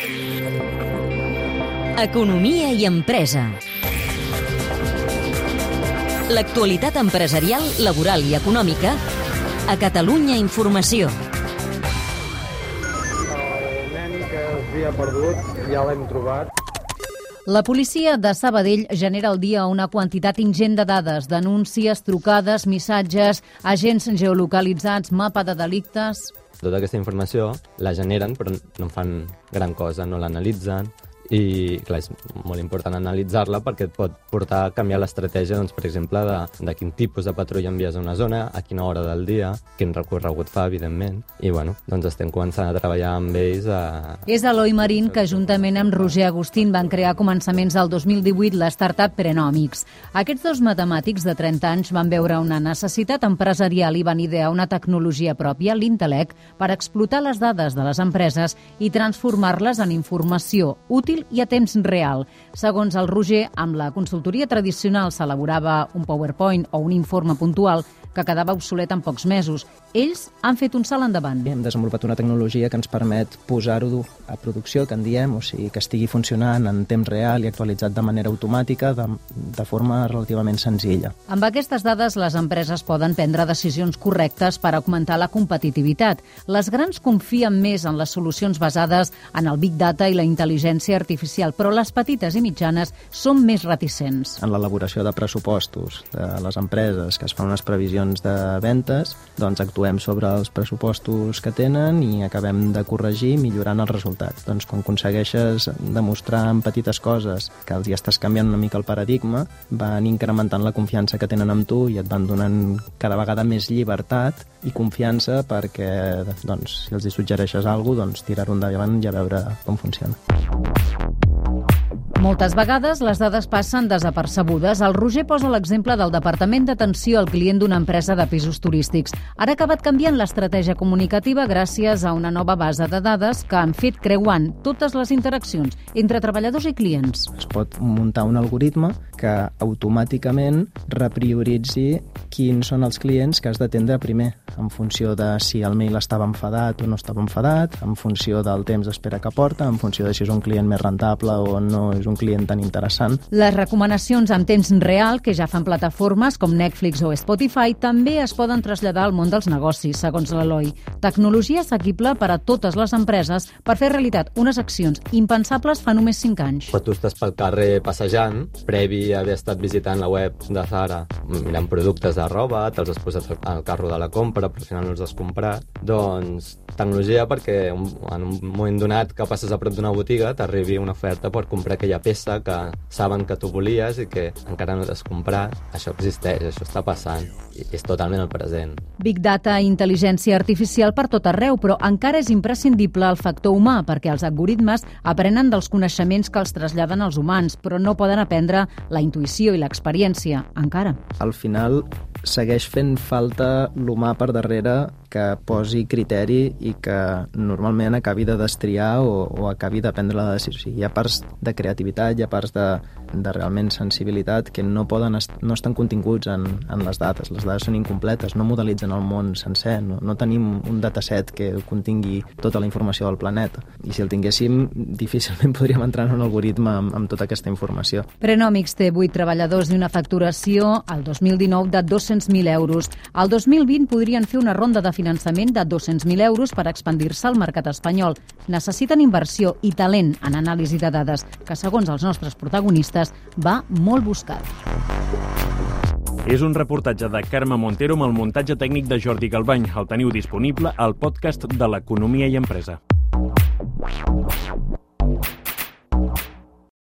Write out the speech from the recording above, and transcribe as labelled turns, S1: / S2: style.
S1: Economia i empresa. L'actualitat empresarial, laboral i econòmica a Catalunya Informació.
S2: El nen que es havia perdut ja l'hem trobat.
S3: La policia de Sabadell genera al dia una quantitat ingent de dades, denúncies, trucades, missatges, agents geolocalitzats, mapa de delictes.
S4: Tota aquesta informació la generen però no en fan gran cosa, no l'analitzen i clar, és molt important analitzar-la perquè et pot portar a canviar l'estratègia, doncs, per exemple, de quin tipus de patrulla envies a una zona, a quina hora del dia, quin recorregut fa, evidentment. I bueno, doncs estem començant a treballar amb ells.
S3: És Eloi Marín que juntament amb Roger Agustín van crear a començaments del 2018 la startup Prenomics. Aquests dos matemàtics de 30 anys van veure una necessitat empresarial i van idear una tecnologia pròpia, l'Intelec, per explotar les dades de les empreses i transformar-les en informació útil i a temps real. Segons el Roger, amb la consultoria tradicional s'elaborava un PowerPoint o un informe puntual que quedava obsolet en pocs mesos. Ells han fet un salt endavant.
S5: Hem desenvolupat una tecnologia que ens permet posar-ho a producció, que en diem, o sigui, que estigui funcionant en temps real i actualitzat de manera automàtica, de forma relativament senzilla.
S3: Amb aquestes dades, les empreses poden prendre decisions correctes per augmentar la competitivitat. Les grans confien més en les solucions basades en el Big Data i la intel·ligència artificial, però les petites i mitjanes són més reticents.
S5: En l'elaboració de pressupostos de les empreses, que es fan unes previsions de ventes, doncs actuem sobre els pressupostos que tenen i acabem de corregir millorant els resultats. Doncs quan aconsegueixes demostrar en petites coses que els hi estàs canviant una mica el paradigma, van incrementant la confiança que tenen amb tu i et van donant cada vegada més llibertat i confiança perquè, doncs, si els hi suggereixes alguna cosa, doncs tirar-ho endavant i a veure com funciona.
S3: Moltes vegades les dades passen desapercebudes. El Roger posa l'exemple del Departament d'Atenció al Client d'una empresa de pisos turístics. Ara ha acabat canviant l'estratègia comunicativa gràcies a una nova base de dades que han fet creuant totes les interaccions entre treballadors i clients.
S5: Es pot muntar un algoritme que automàticament reprioritzi quins són els clients que has d'atendre primer, en funció de si el mail estava enfadat o no estava enfadat, en funció del temps d'espera que porta, en funció de si és un client més rentable o no és un client tan interessant.
S3: Les recomanacions en temps real, que ja fan plataformes com Netflix o Spotify, també es poden traslladar al món dels negocis, segons l'Eloi. Tecnologia assequible per a totes les empreses per fer realitat unes accions impensables fa només 5 anys.
S4: Quan tu estàs pel carrer passejant, previ a haver estat visitant la web de Zara, mirant productes de roba, te'ls has posat al carro de la compra, però al final no els has comprat, doncs tecnologia perquè en un moment donat que passes a prop d'una botiga t'arribi una oferta per comprar aquella peça que saben que tu volies i que encara no t'has comprat. Això existeix, això està passant i és totalment el present.
S3: Big Data i intel·ligència artificial per tot arreu, però encara és imprescindible el factor humà perquè els algoritmes aprenen dels coneixements que els traslladen als humans, però no poden aprendre la intuïció i l'experiència, encara.
S5: Al final segueix fent falta l'humà per darrere que posi criteri i que normalment acabi de destriar o acabi de prendre la decisió. O sigui, hi ha parts de creativitat, hi ha parts de realment sensibilitat que no estan continguts en les dades. Les dades són incompletes, no modelitzen el món sencer, no tenim un dataset que contingui tota la informació del planeta. I si el tinguéssim, difícilment podríem entrar en un algoritme amb tota aquesta informació.
S3: Prenomics té 8 treballadors i una facturació al 2019 de 200.000 euros. Al 2020 podrien fer una ronda de finançament de 200.000 euros per expandir-se al mercat espanyol. Necessiten inversió i talent en anàlisi de dades, que segons els nostres protagonistes va molt buscat.
S6: És un reportatge de Carme Montero amb el muntatge tècnic de Jordi Galbany. El teniu disponible al podcast de l'Economia i Empresa.